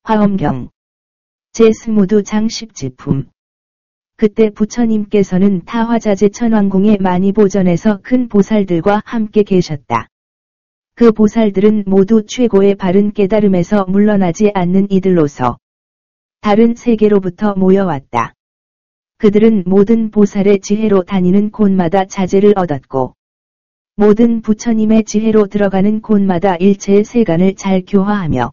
화엄경 제 스모두 장10지품. 그때 부처님께서는 타화자재 천왕궁에 많이 보전해서 큰 보살들과 함께 계셨다. 그 보살들은 모두 최고의 바른 깨달음에서 물러나지 않는 이들로서 다른 세계로부터 모여왔다. 그들은 모든 보살의 지혜로 다니는 곳마다 자재를 얻었고 모든 부처님의 지혜로 들어가는 곳마다 일체의 세간을 잘 교화하며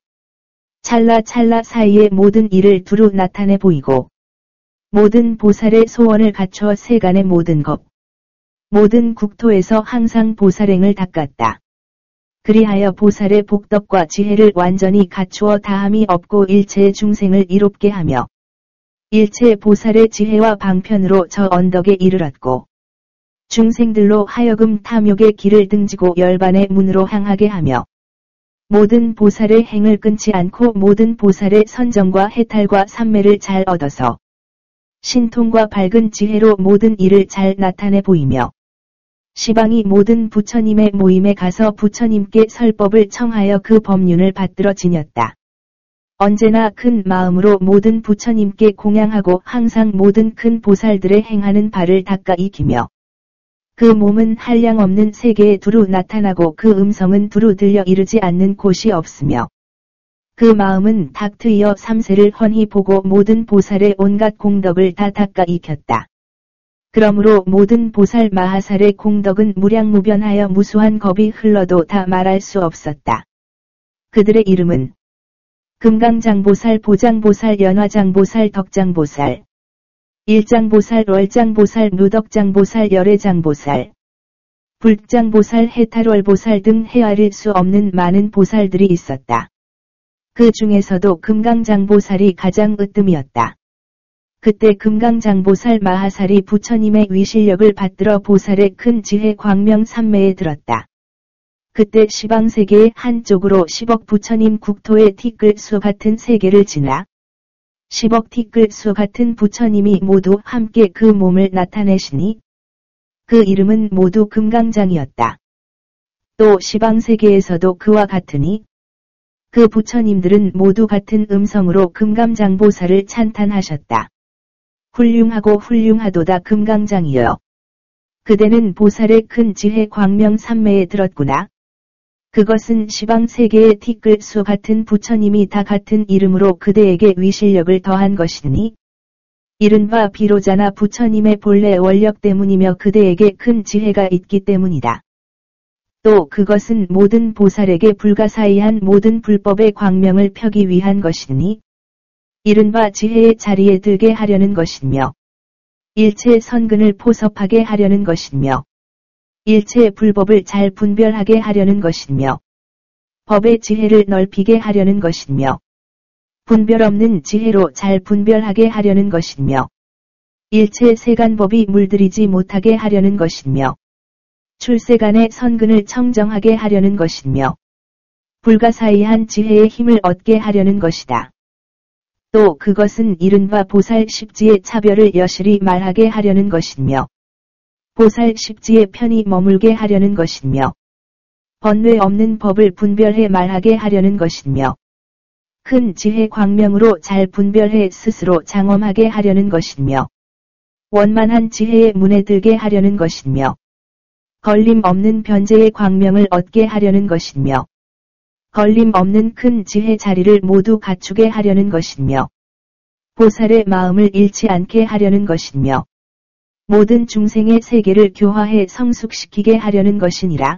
찰나찰나 사이에 모든 일을 두루 나타내 보이고 모든 보살의 소원을 갖춰 세간의 모든 것, 모든 국토에서 항상 보살행을 닦았다. 그리하여 보살의 복덕과 지혜를 완전히 갖추어 다함이 없고 일체의 중생을 이롭게 하며 일체 보살의 지혜와 방편으로 저 언덕에 이르렀고 중생들로 하여금 탐욕의 길을 등지고 열반의 문으로 향하게 하며 모든 보살의 행을 끊지 않고 모든 보살의 선정과 해탈과 삼매를 잘 얻어서 신통과 밝은 지혜로 모든 일을 잘 나타내 보이며 시방이 모든 부처님의 모임에 가서 부처님께 설법을 청하여 그 법륜을 받들어 지녔다. 언제나 큰 마음으로 모든 부처님께 공양하고 항상 모든 큰 보살들의 행하는 바를 닦아 익히며 그 몸은 한량없는 세계에 두루 나타나고 그 음성은 두루 들려 이르지 않는 곳이 없으며 그 마음은 닥트이어 삼세를 훤히 보고 모든 보살의 온갖 공덕을 다 닦아 익혔다. 그러므로 모든 보살 마하살의 공덕은 무량무변하여 무수한 겁이 흘러도 다 말할 수 없었다. 그들의 이름은 금강장보살, 보장보살, 연화장보살, 덕장보살, 일장보살, 월장보살, 무덕장보살, 열애장보살, 불장보살, 해탈월보살 등 헤아릴 수 없는 많은 보살들이 있었다. 그 중에서도 금강장보살이 가장 으뜸이었다. 그때 금강장보살 마하살이 부처님의 위실력을 받들어 보살의 큰 지혜 광명 삼매에 들었다. 그때 시방세계의 한쪽으로 10억 부처님 국토의 티끌수 같은 세계를 지나 10억 티끌수 같은 부처님이 모두 함께 그 몸을 나타내시니 그 이름은 모두 금강장이었다. 또 시방세계에서도 그와 같으니 그 부처님들은 모두 같은 음성으로 금강장보살을 찬탄하셨다. 훌륭하고 훌륭하도다 금강장이여. 그대는 보살의 큰 지혜 광명 삼매에 들었구나. 그것은 시방세계의 티끌수 같은 부처님이 다 같은 이름으로 그대에게 위실력을 더한 것이니 이른바 비로자나 부처님의 본래 원력 때문이며 그대에게 큰 지혜가 있기 때문이다. 또 그것은 모든 보살에게 불가사의한 모든 불법의 광명을 펴기 위한 것이니 이른바 지혜의 자리에 들게 하려는 것이며 일체 선근을 포섭하게 하려는 것이며 일체 불법을 잘 분별하게 하려는 것이며 법의 지혜를 넓히게 하려는 것이며 분별 없는 지혜로 잘 분별하게 하려는 것이며 일체 세간법이 물들이지 못하게 하려는 것이며 출세간의 선근을 청정하게 하려는 것이며 불가사의한 지혜의 힘을 얻게 하려는 것이다. 또 그것은 이른바 보살 십지의 차별을 여실히 말하게 하려는 것이며 보살 십지의 편히 머물게 하려는 것이며 번뇌 없는 법을 분별해 말하게 하려는 것이며 큰 지혜 광명으로 잘 분별해 스스로 장엄하게 하려는 것이며 원만한 지혜의 문에 들게 하려는 것이며 걸림 없는 변제의 광명을 얻게 하려는 것이며 걸림 없는 큰 지혜 자리를 모두 갖추게 하려는 것이며 보살의 마음을 잃지 않게 하려는 것이며 모든 중생의 세계를 교화해 성숙시키게 하려는 것이니라.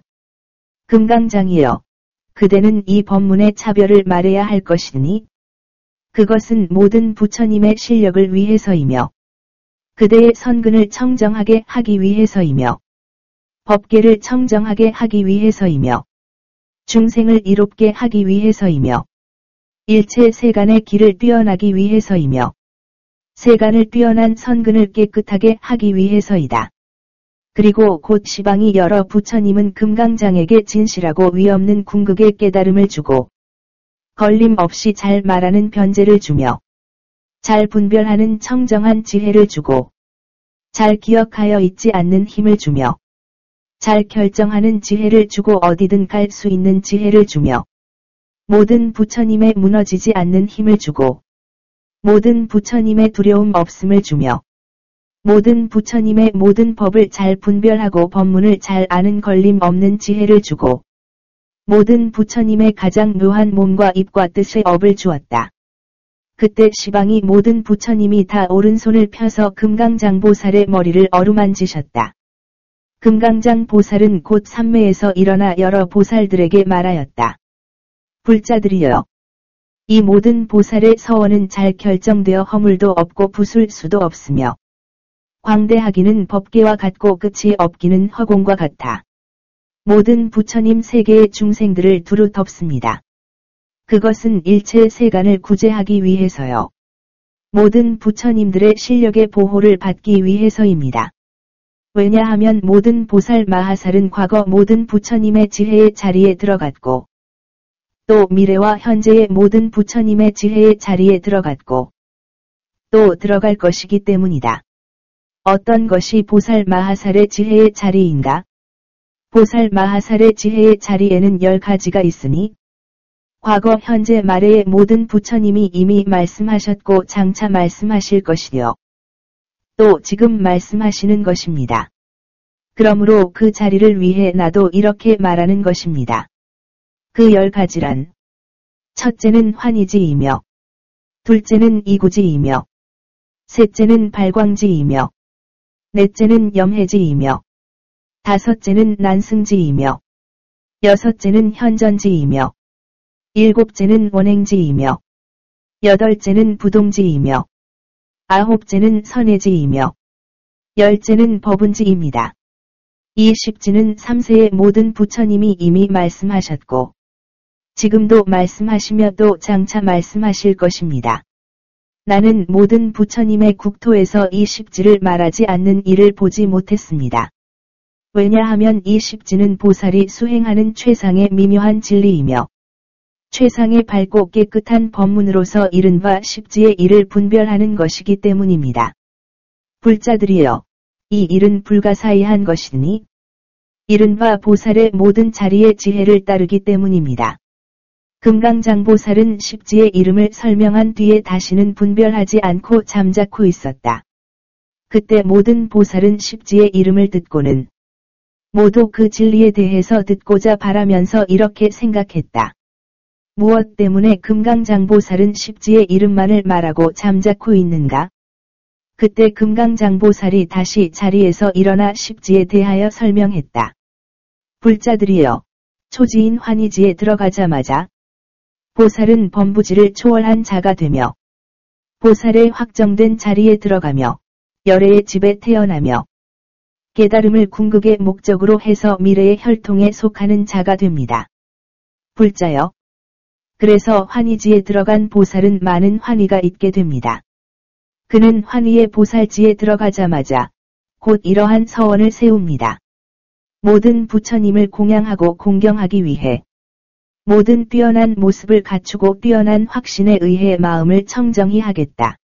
금강장이여, 그대는 이 법문의 차별을 말해야 할 것이니 그것은 모든 부처님의 실력을 위해서이며 그대의 선근을 청정하게 하기 위해서이며 법계를 청정하게 하기 위해서이며 중생을 이롭게 하기 위해서이며 일체 세간의 길을 뛰어나기 위해서이며 세간을 뛰어난 선근을 깨끗하게 하기 위해서이다. 그리고 곧 시방이 여러 부처님은 금강장에게 진실하고 위없는 궁극의 깨달음을 주고 걸림 없이 잘 말하는 변제를 주며 잘 분별하는 청정한 지혜를 주고 잘 기억하여 잊지 않는 힘을 주며 잘 결정하는 지혜를 주고 어디든 갈 수 있는 지혜를 주며 모든 부처님의 무너지지 않는 힘을 주고 모든 부처님의 두려움 없음을 주며 모든 부처님의 모든 법을 잘 분별하고 법문을 잘 아는 걸림 없는 지혜를 주고 모든 부처님의 가장 묘한 몸과 입과 뜻의 업을 주었다. 그때 시방이 모든 부처님이 다 오른손을 펴서 금강장보살의 머리를 어루만지셨다. 금강장보살은 곧 삼매에서 일어나 여러 보살들에게 말하였다. 불자들이여, 이 모든 보살의 서원은 잘 결정되어 허물도 없고 부술 수도 없으며 광대하기는 법계와 같고 끝이 없기는 허공과 같아. 모든 부처님 세계의 중생들을 두루 덮습니다. 그것은 일체 세간을 구제하기 위해서요. 모든 부처님들의 실력의 보호를 받기 위해서입니다. 왜냐하면 모든 보살 마하살은 과거 모든 부처님의 지혜의 자리에 들어갔고 또 미래와 현재의 모든 부처님의 지혜의 자리에 들어갔고 또 들어갈 것이기 때문이다. 어떤 것이 보살 마하살의 지혜의 자리인가? 보살 마하살의 지혜의 자리에는 10가지가 있으니 과거 현재 말래의 모든 부처님이 이미 말씀하셨고 장차 말씀하실 것이요. 또 지금 말씀하시는 것입니다. 그러므로 그 자리를 위해 나도 이렇게 말하는 것입니다. 그 10가지란 첫째는 환희지이며 둘째는 이구지이며 셋째는 발광지이며 넷째는 염해지이며 다섯째는 난승지이며 여섯째는 현전지이며 일곱째는 원행지이며 여덟째는 부동지이며 아홉째는 선해지이며 열째는 법운지입니다. 이 십지는 3세의 모든 부처님이 이미 말씀하셨고 지금도 말씀하시며 또 장차 말씀하실 것입니다. 나는 모든 부처님의 국토에서 이 십지를 말하지 않는 이를 보지 못했습니다. 왜냐하면 이 십지는 보살이 수행하는 최상의 미묘한 진리이며 최상의 밝고 깨끗한 법문으로서 이른바 십지의 일을 분별하는 것이기 때문입니다. 불자들이여, 이 일은 불가사의한 것이니 이른바 보살의 모든 자리의 지혜를 따르기 때문입니다. 금강장보살은 십지의 이름을 설명한 뒤에 다시는 분별하지 않고 잠자코 있었다. 그때 모든 보살은 십지의 이름을 듣고는 모두 그 진리에 대해서 듣고자 바라면서 이렇게 생각했다. 무엇 때문에 금강장보살은 십지의 이름만을 말하고 잠자코 있는가? 그때 금강장보살이 다시 자리에서 일어나 십지에 대하여 설명했다. 불자들이여, 초지인 환희지에 들어가자마자 보살은 범부지를 초월한 자가 되며 보살의 확정된 자리에 들어가며 열애의 집에 태어나며 깨달음을 궁극의 목적으로 해서 미래의 혈통에 속하는 자가 됩니다. 불자여, 그래서 환희지에 들어간 보살은 많은 환희가 있게 됩니다. 그는 환희의 보살지에 들어가자마자 곧 이러한 서원을 세웁니다. 모든 부처님을 공양하고 공경하기 위해 모든 뛰어난 모습을 갖추고 뛰어난 확신에 의해 마음을 청정히 하겠다.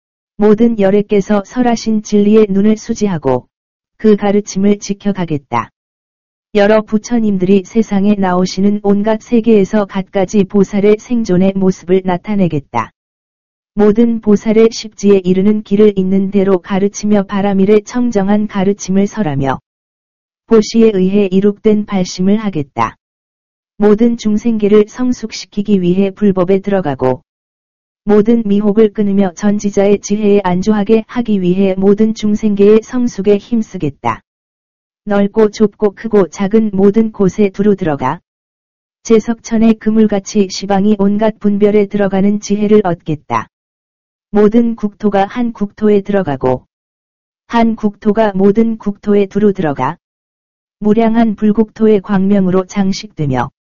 모든 열애께서 설하신 진리의 눈을 수지하고 그 가르침을 지켜가겠다. 여러 부처님들이 세상에 나오시는 온갖 세계에서 갖가지 보살의 생존의 모습을 나타내겠다. 모든 보살의 십지에 이르는 길을 있는 대로 가르치며 바라밀의 청정한 가르침을 설하며 보시에 의해 이룩된 발심을 하겠다. 모든 중생계를 성숙시키기 위해 불법에 들어가고 모든 미혹을 끊으며 전지자의 지혜에 안주하게 하기 위해 모든 중생계의 성숙에 힘쓰겠다. 넓고 좁고 크고 작은 모든 곳에 두루 들어가 제석천의 그물같이 시방이 온갖 분별에 들어가는 지혜를 얻겠다. 모든 국토가 한 국토에 들어가고 한 국토가 모든 국토에 두루 들어가 무량한 불국토의 광명으로 장식되며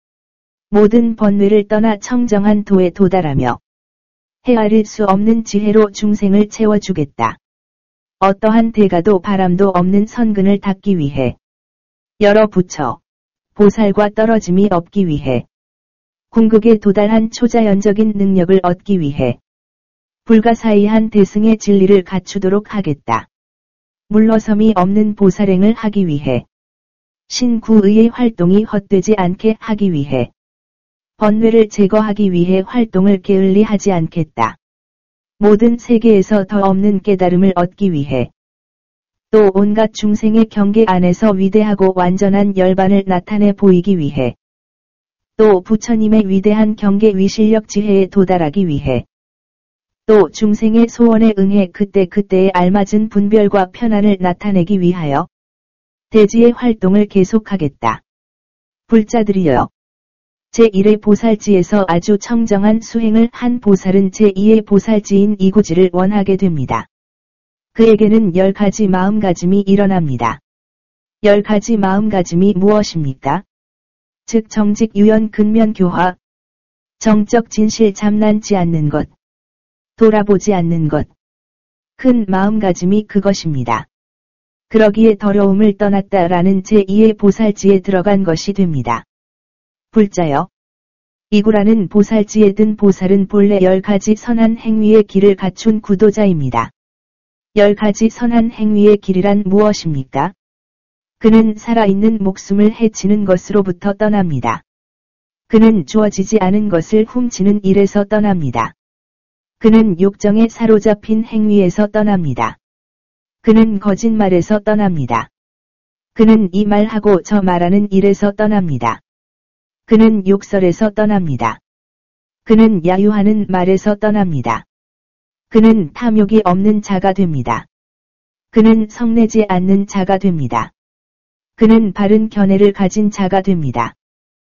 모든 번뇌를 떠나 청정한 도에 도달하며 헤아릴 수 없는 지혜로 중생을 채워주겠다. 어떠한 대가도 바람도 없는 선근을 닦기 위해 여러 부처, 보살과 떨어짐이 없기 위해 궁극에 도달한 초자연적인 능력을 얻기 위해 불가사의한 대승의 진리를 갖추도록 하겠다. 물러섬이 없는 보살행을 하기 위해 신구의의 활동이 헛되지 않게 하기 위해 번뇌를 제거하기 위해 활동을 게을리 하지 않겠다. 모든 세계에서 더 없는 깨달음을 얻기 위해 또 온갖 중생의 경계 안에서 위대하고 완전한 열반을 나타내 보이기 위해 또 부처님의 위대한 경계 위실력 지혜에 도달하기 위해 또 중생의 소원에 응해 그때그때에 알맞은 분별과 편안을 나타내기 위하여 대지의 활동을 계속하겠다. 불자들이여. 제1의 보살지에서 아주 청정한 수행을 한 보살은 제2의 보살지인 이구지를 원하게 됩니다. 그에게는 10가지 마음가짐이 일어납니다. 10가지 마음가짐이 무엇입니까? 즉 정직 유연 근면 교화, 정적 진실 잠난지 않는 것, 돌아보지 않는 것. 큰 마음가짐이 그것입니다. 그러기에 더러움을 떠났다라는 제2의 보살지에 들어간 것이 됩니다. 불자여. 이구라는 보살지에 든 보살은 본래 10가지 선한 행위의 길을 갖춘 구도자입니다. 10가지 선한 행위의 길이란 무엇입니까? 그는 살아있는 목숨을 해치는 것으로부터 떠납니다. 그는 주어지지 않은 것을 훔치는 일에서 떠납니다. 그는 욕정에 사로잡힌 행위에서 떠납니다. 그는 거짓말에서 떠납니다. 그는 이 말하고 저 말하는 일에서 떠납니다. 그는 욕설에서 떠납니다. 그는 야유하는 말에서 떠납니다. 그는 탐욕이 없는 자가 됩니다. 그는 성내지 않는 자가 됩니다. 그는 바른 견해를 가진 자가 됩니다.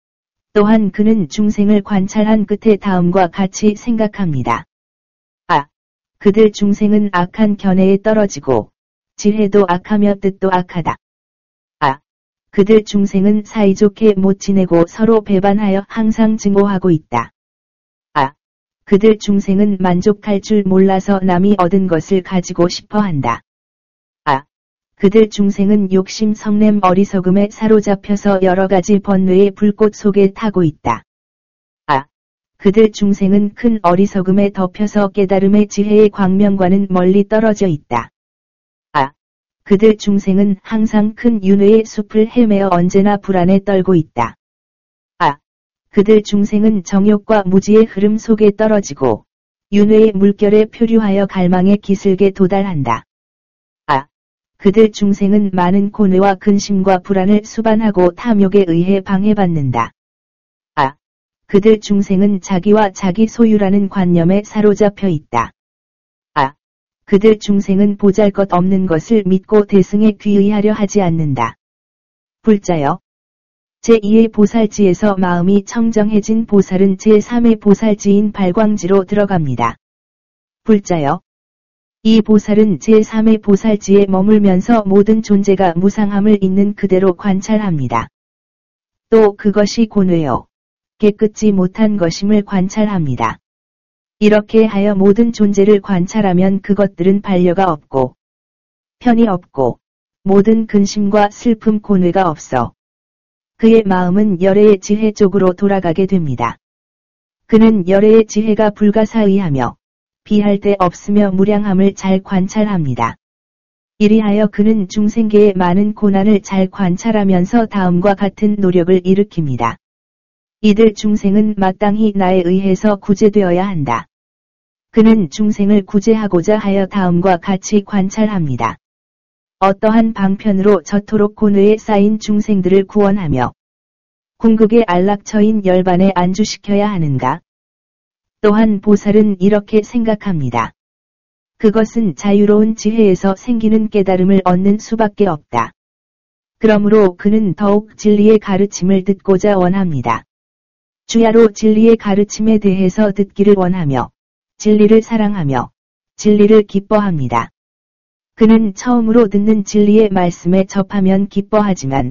또한 그는 중생을 관찰한 끝에 다음과 같이 생각합니다. 아, 그들 중생은 악한 견해에 떨어지고 지혜도 악하며 뜻도 악하다. 아, 그들 중생은 사이좋게 못 지내고 서로 배반하여 항상 증오하고 있다. 아, 그들 중생은 만족할 줄 몰라서 남이 얻은 것을 가지고 싶어 한다. 아, 그들 중생은 욕심 성냄 어리석음에 사로잡혀서 여러가지 번뇌의 불꽃 속에 타고 있다. 아, 그들 중생은 큰 어리석음에 덮여서 깨달음의 지혜의 광명과는 멀리 떨어져 있다. 아, 그들 중생은 항상 큰 윤회의 숲을 헤매어 언제나 불안에 떨고 있다. 아, 그들 중생은 정욕과 무지의 흐름 속에 떨어지고 윤회의 물결에 표류하여 갈망의 기슭에 도달한다. 아, 그들 중생은 많은 고뇌와 근심과 불안을 수반하고 탐욕에 의해 방해받는다. 아, 그들 중생은 자기와 자기 소유라는 관념에 사로잡혀 있다. 아, 그들 중생은 보잘것없는 것을 믿고 대승에 귀의하려 하지 않는다. 불자여. 제2의 보살지에서 마음이 청정해진 보살은 제3의 보살지인 발광지로 들어갑니다. 불자여. 이 보살은 제3의 보살지에 머물면서 모든 존재가 무상함을 있는 그대로 관찰합니다. 또 그것이 고뇌요, 깨끗지 못한 것임을 관찰합니다. 이렇게 하여 모든 존재를 관찰하면 그것들은 반려가 없고 편이 없고 모든 근심과 슬픔 고뇌가 없어 그의 마음은 열애의 지혜 쪽으로 돌아가게 됩니다. 그는 열애의 지혜가 불가사의하며 비할 데 없으며 무량함을 잘 관찰합니다. 이리하여 그는 중생계의 많은 고난을 잘 관찰하면서 다음과 같은 노력을 일으킵니다. 이들 중생은 마땅히 나에 의해서 구제되어야 한다. 그는 중생을 구제하고자 하여 다음과 같이 관찰합니다. 어떠한 방편으로 저토록 고뇌에 쌓인 중생들을 구원하며 궁극의 안락처인 열반에 안주시켜야 하는가? 또한 보살은 이렇게 생각합니다. 그것은 자유로운 지혜에서 생기는 깨달음을 얻는 수밖에 없다. 그러므로 그는 더욱 진리의 가르침을 듣고자 원합니다. 주야로 진리의 가르침에 대해서 듣기를 원하며 진리를 사랑하며 진리를 기뻐합니다. 그는 처음으로 듣는 진리의 말씀에 접하면 기뻐하지만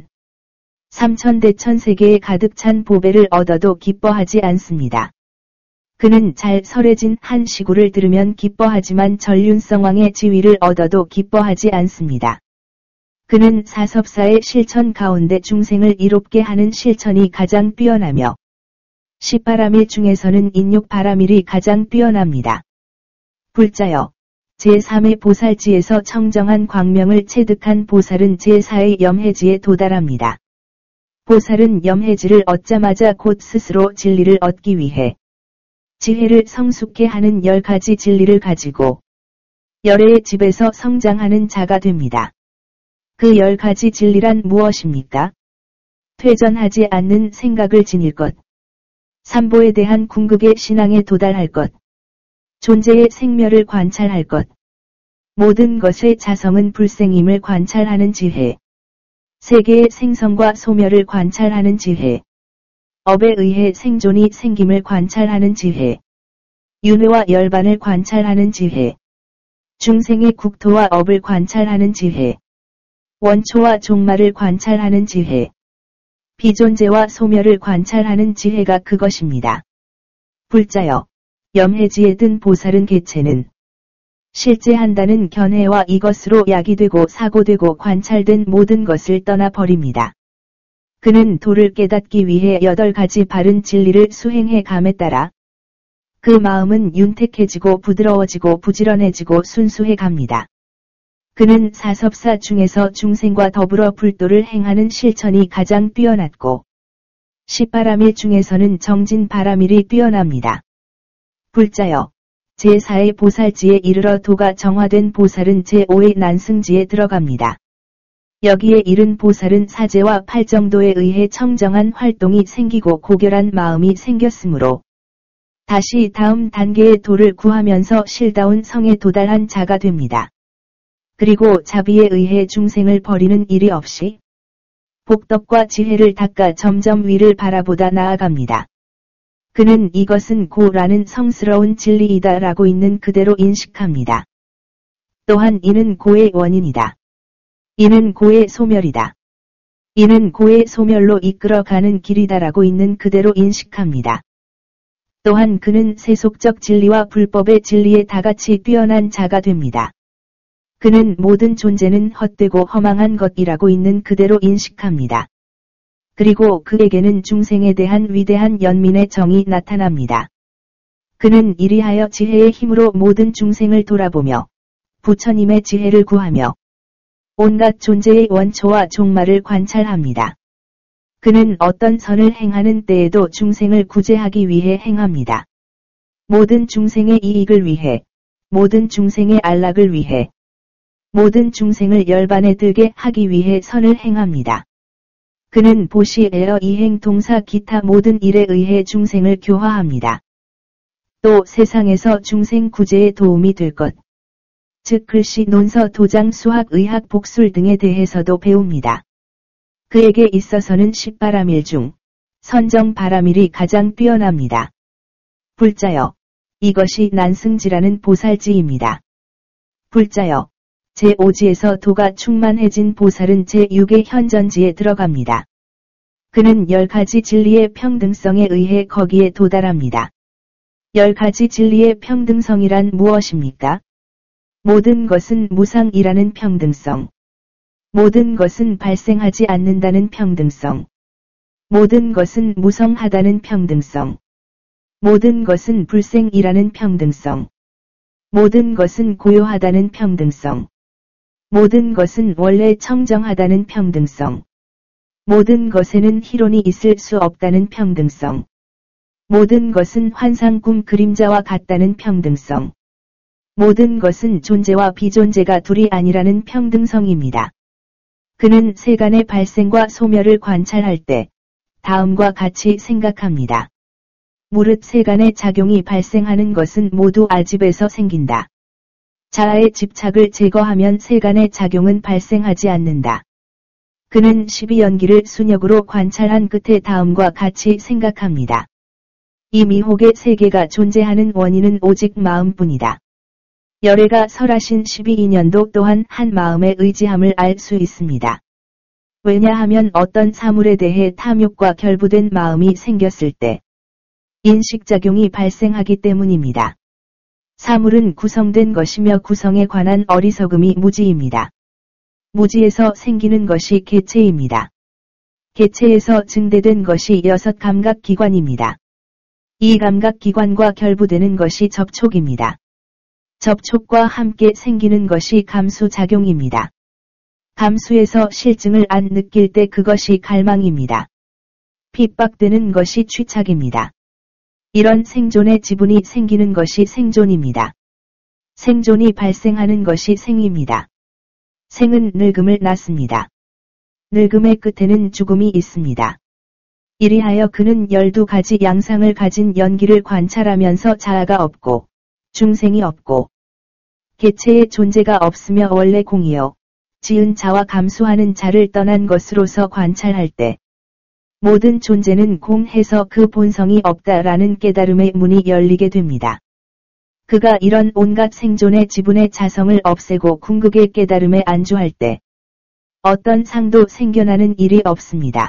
삼천대천세계에 가득 찬 보배를 얻어도 기뻐하지 않습니다. 그는 잘 설해진 한 시구를 들으면 기뻐하지만 전륜성왕의 지위를 얻어도 기뻐하지 않습니다. 그는 사섭사의 실천 가운데 중생을 이롭게 하는 실천이 가장 뛰어나며 시바라밀 중에서는 인욕바라밀이 가장 뛰어납니다. 불자여, 제3의 보살지에서 청정한 광명을 체득한 보살은 제4의 염해지에 도달합니다. 보살은 염해지를 얻자마자 곧 스스로 진리를 얻기 위해 지혜를 성숙해 하는 10가지 진리를 가지고 열애의 집에서 성장하는 자가 됩니다. 그 10가지 진리란 무엇입니까? 퇴전하지 않는 생각을 지닐 것, 삼보에 대한 궁극의 신앙에 도달할 것, 존재의 생멸을 관찰할 것, 모든 것의 자성은 불생임을 관찰하는 지혜, 세계의 생성과 소멸을 관찰하는 지혜, 업에 의해 생존이 생김을 관찰하는 지혜, 윤회와 열반을 관찰하는 지혜, 중생의 국토와 업을 관찰하는 지혜, 원초와 종말을 관찰하는 지혜, 비존재와 소멸을 관찰하는 지혜가 그것입니다. 불자여, 염해지에 든 보살은 개체는 실제한다는 견해와 이것으로 야기되고 사고되고 관찰된 모든 것을 떠나버립니다. 그는 도를 깨닫기 위해 8가지 바른 진리를 수행해 감에 따라 그 마음은 윤택해지고 부드러워지고 부지런해지고 순수해 갑니다. 그는 사섭사 중에서 중생과 더불어 불도를 행하는 실천이 가장 뛰어났고 십바라밀 중에서는 정진바라밀이 뛰어납니다. 불자여, 제4의 보살지에 이르러 도가 정화된 보살은 제5의 난승지에 들어갑니다. 여기에 이른 보살은 사제와 팔정도에 의해 청정한 활동이 생기고 고결한 마음이 생겼으므로 다시 다음 단계의 도를 구하면서 실다운 성에 도달한 자가 됩니다. 그리고 자비에 의해 중생을 버리는 일이 없이 복덕과 지혜를 닦아 점점 위를 바라보다 나아갑니다. 그는 이것은 고라는 성스러운 진리이다라고 있는 그대로 인식합니다. 또한 이는 고의 원인이다. 이는 고의 소멸이다. 이는 고의 소멸로 이끌어가는 길이다라고 있는 그대로 인식합니다. 또한 그는 세속적 진리와 불법의 진리에 다같이 뛰어난 자가 됩니다. 그는 모든 존재는 헛되고 허망한 것이라고 있는 그대로 인식합니다. 그리고 그에게는 중생에 대한 위대한 연민의 정이 나타납니다. 그는 이리하여 지혜의 힘으로 모든 중생을 돌아보며 부처님의 지혜를 구하며 온갖 존재의 원초와 종말을 관찰합니다. 그는 어떤 선을 행하는 때에도 중생을 구제하기 위해 행합니다. 모든 중생의 이익을 위해, 모든 중생의 안락을 위해, 모든 중생을 열반에 들게 하기 위해 선을 행합니다. 그는 보시에어 이행 동사 기타 모든 일에 의해 중생을 교화합니다. 또 세상에서 중생 구제에 도움이 될 것, 즉 글씨 논서 도장 수학 의학 복술 등에 대해서도 배웁니다. 그에게 있어서는 십바라밀 중 선정바라밀이 가장 뛰어납니다. 불자여, 이것이 난승지라는 보살지입니다. 불자여, 제5지에서 도가 충만해진 보살은 제6의 현전지에 들어갑니다. 그는 10가지 진리의 평등성에 의해 거기에 도달합니다. 10가지 진리의 평등성이란 무엇입니까? 모든 것은 무상이라는 평등성. 모든 것은 발생하지 않는다는 평등성. 모든 것은 무성하다는 평등성. 모든 것은 불생이라는 평등성. 모든 것은 고요하다는 평등성. 모든 것은 원래 청정하다는 평등성. 모든 것에는 희론이 있을 수 없다는 평등성. 모든 것은 환상 꿈 그림자와 같다는 평등성. 모든 것은 존재와 비존재가 둘이 아니라는 평등성입니다. 그는 세간의 발생과 소멸을 관찰할 때 다음과 같이 생각합니다. 무릇 세간의 작용이 발생하는 것은 모두 아집에서 생긴다. 자아의 집착을 제거하면 세간의 작용은 발생하지 않는다. 그는 12연기를 순역으로 관찰한 끝에 다음과 같이 생각합니다. 이 미혹의 세계가 존재하는 원인은 오직 마음뿐이다. 열애가 설하신 12인연도 또한 한 마음의 의지함을 알 수 있습니다. 왜냐하면 어떤 사물에 대해 탐욕과 결부된 마음이 생겼을 때 인식작용이 발생하기 때문입니다. 사물은 구성된 것이며 구성에 관한 어리석음이 무지입니다. 무지에서 생기는 것이 개체입니다. 개체에서 증대된 것이 6 감각기관입니다. 이 감각기관과 결부되는 것이 접촉입니다. 접촉과 함께 생기는 것이 감수작용입니다. 감수에서 실증을 안 느낄 때 그것이 갈망입니다. 핍박되는 것이 취착입니다. 이런 생존의 지분이 생기는 것이 생존입니다. 생존이 발생하는 것이 생입니다. 생은 늙음을 낳습니다. 늙음의 끝에는 죽음이 있습니다. 이리하여 그는 12가지 양상을 가진 연기를 관찰하면서 자아가 없고, 중생이 없고, 개체의 존재가 없으며 원래 공이요, 지은 자와 감수하는 자를 떠난 것으로서 관찰할 때, 모든 존재는 공해서 그 본성이 없다라는 깨달음의 문이 열리게 됩니다. 그가 이런 온갖 생존의 지분의 자성을 없애고 궁극의 깨달음에 안주할 때, 어떤 상도 생겨나는 일이 없습니다.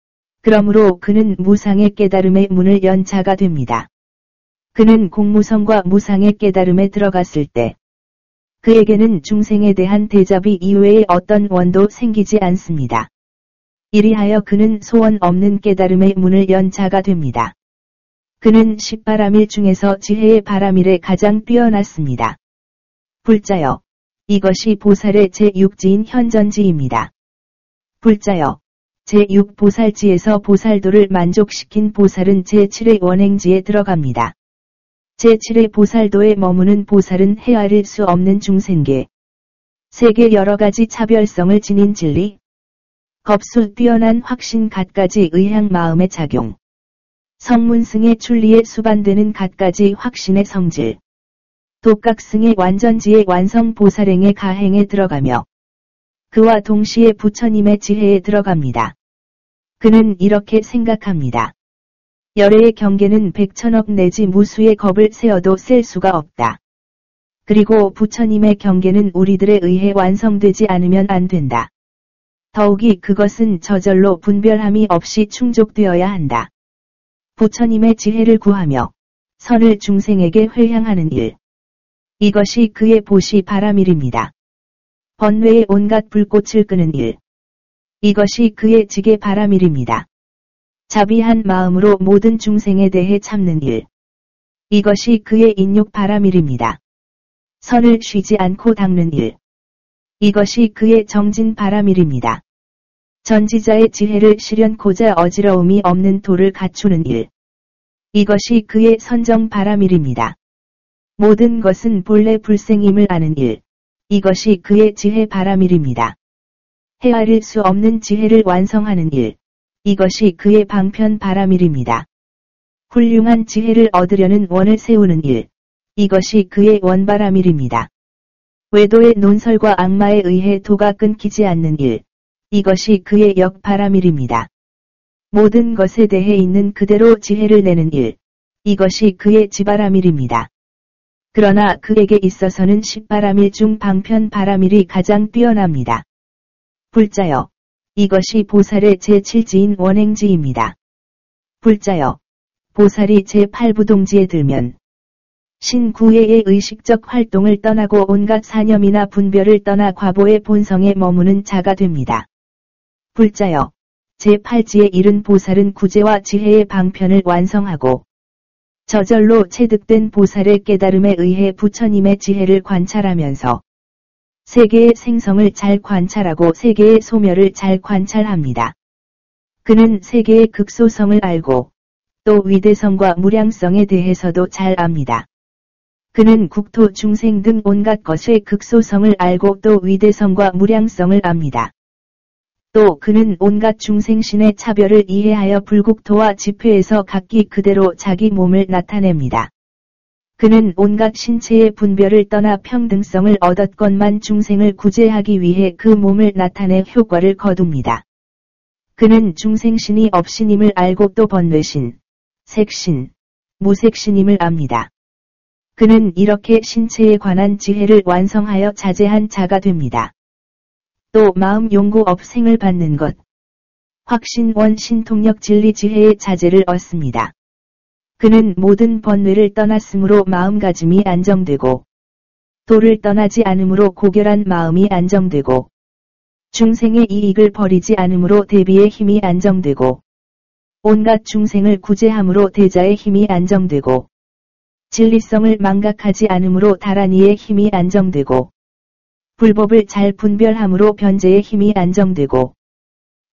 그러므로 그는 무상의 깨달음의 문을 연 자가 됩니다. 그는 공무성과 무상의 깨달음에 들어갔을 때, 그에게는 중생에 대한 대잡이 이외에 어떤 원도 생기지 않습니다. 이리하여 그는 소원 없는 깨달음의 문을 연 자가 됩니다. 그는 10바람일 중에서 지혜의 바람일에 가장 뛰어났습니다. 불자여, 이것이 보살의 제6지인 현전지입니다. 불자여, 제6보살지에서 보살도를 만족시킨 보살은 제7의 원행지에 들어갑니다. 제7의 보살도에 머무는 보살은 헤아릴 수 없는 중생계, 세계 여러가지 차별성을 지닌 진리, 겁수 뛰어난 확신 갖가지 의향 마음의 작용, 성문승의 출리에 수반되는 갖가지 확신의 성질, 독각승의 완전지의 완성 보살행의 가행에 들어가며 그와 동시에 부처님의 지혜에 들어갑니다. 그는 이렇게 생각합니다. 열애의 경계는 백천억 내지 무수의 겁을 세어도 셀 수가 없다. 그리고 부처님의 경계는 우리들에 의해 완성되지 않으면 안 된다. 더욱이 그것은 저절로 분별함이 없이 충족되어야 한다. 부처님의 지혜를 구하며 선을 중생에게 회향하는 일. 이것이 그의 보시 바람일입니다. 번뇌의 온갖 불꽃을 끄는 일. 이것이 그의 지계 바람일입니다. 자비한 마음으로 모든 중생에 대해 참는 일. 이것이 그의 인욕 바람일입니다. 선을 쉬지 않고 닦는 일. 이것이 그의 정진 바람일입니다. 전지자의 지혜를 실현코자 어지러움이 없는 도를 갖추는 일. 이것이 그의 선정 바람일입니다. 모든 것은 본래 불생임을 아는 일. 이것이 그의 지혜 바람일입니다. 헤아릴 수 없는 지혜를 완성하는 일. 이것이 그의 방편 바람일입니다. 훌륭한 지혜를 얻으려는 원을 세우는 일. 이것이 그의 원바람일입니다. 외도의 논설과 악마에 의해 도가 끊기지 않는 일. 이것이 그의 역바람일입니다. 모든 것에 대해 있는 그대로 지혜를 내는 일. 이것이 그의 지바람일입니다. 그러나 그에게 있어서는 10바람일 중 방편 바람일이 가장 뛰어납니다. 불자여, 이것이 보살의 제7지인 원행지입니다. 불자여, 보살이 제8부동지에 들면 신구예의 의식적 활동을 떠나고 온갖 사념이나 분별을 떠나 과보의 본성에 머무는 자가 됩니다. 불자여, 제8지에 이른 보살은 구제와 지혜의 방편을 완성하고 저절로 체득된 보살의 깨달음에 의해 부처님의 지혜를 관찰하면서 세계의 생성을 잘 관찰하고 세계의 소멸을 잘 관찰합니다. 그는 세계의 극소성을 알고 또 위대성과 무량성에 대해서도 잘 압니다. 그는 국토 중생 등 온갖 것의 극소성을 알고 또 위대성과 무량성을 압니다. 또 그는 온갖 중생신의 차별을 이해하여 불국토와 지폐에서 각기 그대로 자기 몸을 나타냅니다. 그는 온갖 신체의 분별을 떠나 평등성을 얻었건만 중생을 구제하기 위해 그 몸을 나타내 효과를 거둡니다. 그는 중생신이 없신임을 알고 또 번뇌신, 색신, 무색신임을 압니다. 그는 이렇게 신체에 관한 지혜를 완성하여 자제한 자가 됩니다. 또 마음 용고 업생을 받는 것, 확신 원신 통력 진리 지혜의 자제를 얻습니다. 그는 모든 번뇌를 떠났으므로 마음가짐이 안정되고 도를 떠나지 않으므로 고결한 마음이 안정되고 중생의 이익을 버리지 않으므로 대비의 힘이 안정되고 온갖 중생을 구제함으로 대자의 힘이 안정되고 진리성을 망각하지 않으므로 다란이의 힘이 안정되고 불법을 잘 분별함으로 변제의 힘이 안정되고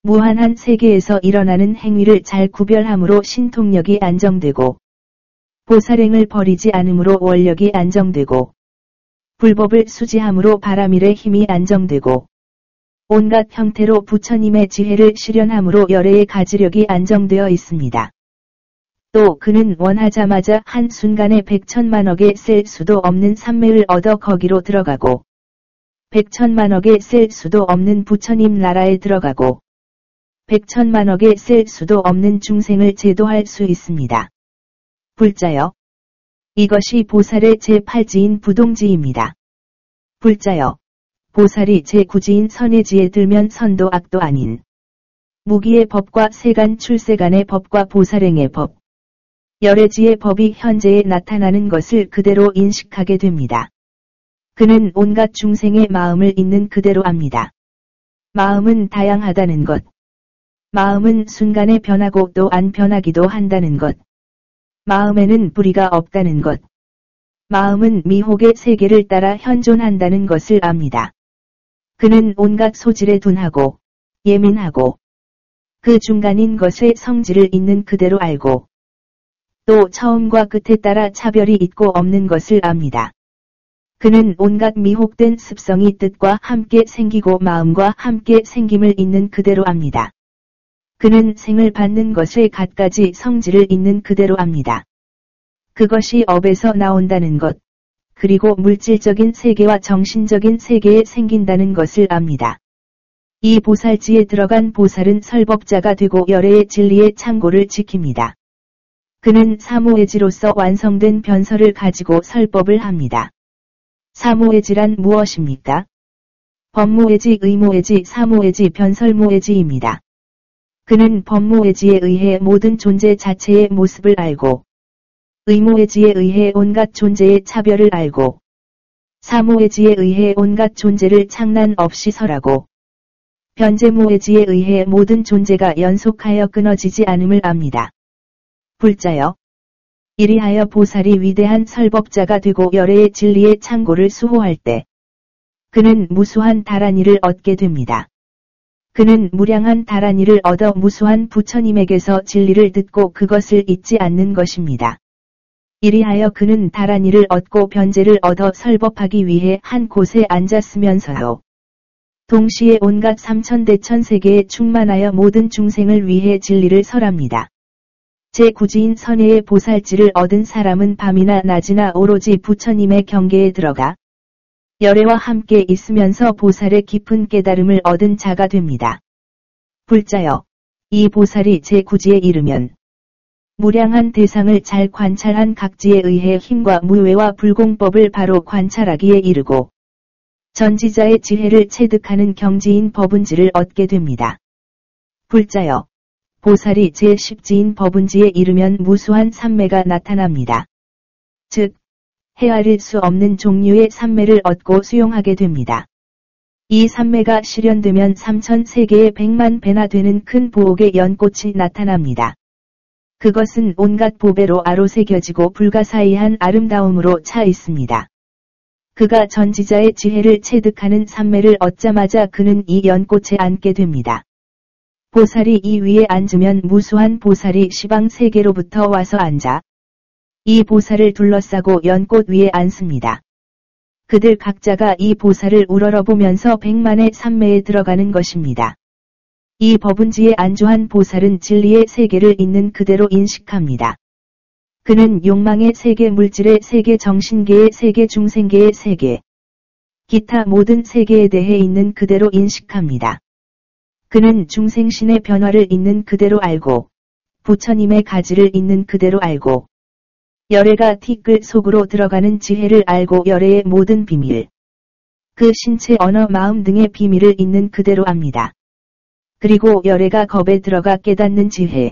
무한한 세계에서 일어나는 행위를 잘 구별함으로 신통력이 안정되고, 보살행을 버리지 않음으로 원력이 안정되고, 불법을 수지함으로 바라밀의 힘이 안정되고, 온갖 형태로 부처님의 지혜를 실현함으로 열애의 가지력이 안정되어 있습니다. 또 그는 원하자마자 한순간에 100천만억에 셀 수도 없는 삼매를 얻어 거기로 들어가고, 100천만억에 셀 수도 없는 부처님 나라에 들어가고, 100천만억에 셀 수도 없는 중생을 제도할 수 있습니다. 불자여. 이것이 보살의 제8지인 부동지입니다. 불자여. 보살이 제9지인 선해지에 들면 선도 악도 아닌 무기의 법과 세간 출세간의 법과 보살행의 법, 열애지의 법이 현재에 나타나는 것을 그대로 인식하게 됩니다. 그는 온갖 중생의 마음을 있는 그대로 압니다. 마음은 다양하다는 것. 마음은 순간에 변하고 또 안 변하기도 한다는 것. 마음에는 불의가 없다는 것. 마음은 미혹의 세계를 따라 현존한다는 것을 압니다. 그는 온갖 소질에 둔하고, 예민하고, 그 중간인 것의 성질을 있는 그대로 알고, 또 처음과 끝에 따라 차별이 있고 없는 것을 압니다. 그는 온갖 미혹된 습성이 뜻과 함께 생기고 마음과 함께 생김을 있는 그대로 압니다. 그는 생을 받는 것의 갖가지 성질을 있는 그대로 압니다. 그것이 업에서 나온다는 것, 그리고 물질적인 세계와 정신적인 세계에 생긴다는 것을 압니다. 이 보살지에 들어간 보살은 설법자가 되고 열애의 진리의 창고를 지킵니다. 그는 사무예지로서 완성된 변설을 가지고 설법을 합니다. 사무예지란 무엇입니까? 법무예지, 의무예지, 사무예지, 변설무예지입니다. 그는 법무예지에 의해 모든 존재 자체의 모습을 알고, 의무예지에 의해 온갖 존재의 차별을 알고, 사무예지에 의해 온갖 존재를 창난 없이 설하고, 변제무예지에 의해 모든 존재가 연속하여 끊어지지 않음을 압니다. 불자여. 이리하여 보살이 위대한 설법자가 되고 열애의 진리의 창고를 수호할 때, 그는 무수한 다란이를 얻게 됩니다. 그는 무량한 다란이를 얻어 무수한 부처님에게서 진리를 듣고 그것을 잊지 않는 것입니다. 이리하여 그는 다란이를 얻고 변제를 얻어 설법하기 위해 한 곳에 앉았으면서도 동시에 온갖 삼천대천 세계에 충만하여 모든 중생을 위해 진리를 설합니다. 제9지인 선해의 보살지를 얻은 사람은 밤이나 낮이나 오로지 부처님의 경계에 들어가 열애와 함께 있으면서 보살의 깊은 깨달음을 얻은 자가 됩니다. 불자여. 이 보살이 제9지에 이르면 무량한 대상을 잘 관찰한 각지에 의해 힘과 무외와 불공법을 바로 관찰하기에 이르고 전지자의 지혜를 체득하는 경지인 법은지를 얻게 됩니다. 불자여. 보살이 제10지인 법은지에 이르면 무수한 삼매가 나타납니다. 즉, 헤아릴 수 없는 종류의 삼매를 얻고 수용하게 됩니다. 이 삼매가 실현되면 3000세계의 100만 배나 되는 큰 보옥의 연꽃이 나타납니다. 그것은 온갖 보배로 아로새겨지고 불가사의한 아름다움으로 차 있습니다. 그가 전지자의 지혜를 체득하는 삼매를 얻자마자 그는 이 연꽃에 앉게 됩니다. 보살이 이 위에 앉으면 무수한 보살이 시방세계로부터 와서 앉아 이 보살을 둘러싸고 연꽃 위에 앉습니다. 그들 각자가 이 보살을 우러러보면서 100만의 삼매에 들어가는 것입니다. 이 법은지에 안주한 보살은 진리의 세계를 있는 그대로 인식합니다. 그는 욕망의 세계, 물질의 세계, 정신계의 세계, 중생계의 세계, 기타 모든 세계에 대해 있는 그대로 인식합니다. 그는 중생신의 변화를 있는 그대로 알고, 부처님의 가지를 있는 그대로 알고, 열애가 티끌 속으로 들어가는 지혜를 알고 열애의 모든 비밀, 그 신체 언어 마음 등의 비밀을 있는 그대로 압니다. 그리고 열애가 겁에 들어가 깨닫는 지혜,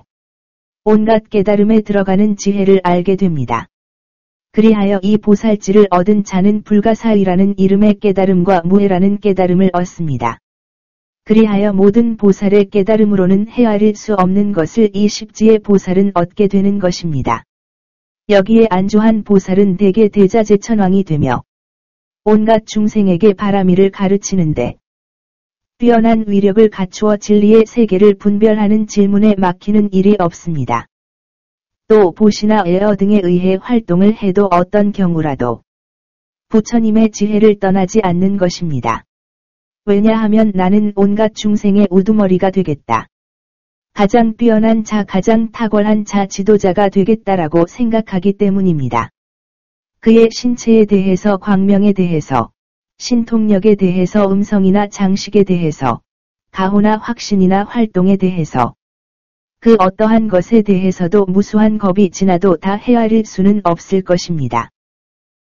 온갖 깨달음에 들어가는 지혜를 알게 됩니다. 그리하여 이 보살지를 얻은 자는 불가사의라는 이름의 깨달음과 무해라는 깨달음을 얻습니다. 그리하여 모든 보살의 깨달음으로는 헤아릴 수 없는 것을 이 십지의 보살은 얻게 되는 것입니다. 여기에 안주한 보살은 대개 대자재천왕이 되며 온갖 중생에게 바라미를 가르치는데 뛰어난 위력을 갖추어 진리의 세계를 분별하는 질문에 막히는 일이 없습니다. 또 보시나 에어 등에 의해 활동을 해도 어떤 경우라도 부처님의 지혜를 떠나지 않는 것입니다. 왜냐하면 나는 온갖 중생의 우두머리가 되겠다. 가장 뛰어난 자, 가장 탁월한 자, 지도자가 되겠다라고 생각하기 때문입니다. 그의 신체에 대해서, 광명에 대해서, 신통력에 대해서, 음성이나 장식에 대해서, 가호나 확신이나 활동에 대해서, 그 어떠한 것에 대해서도 무수한 겁이 지나도 다 헤아릴 수는 없을 것입니다.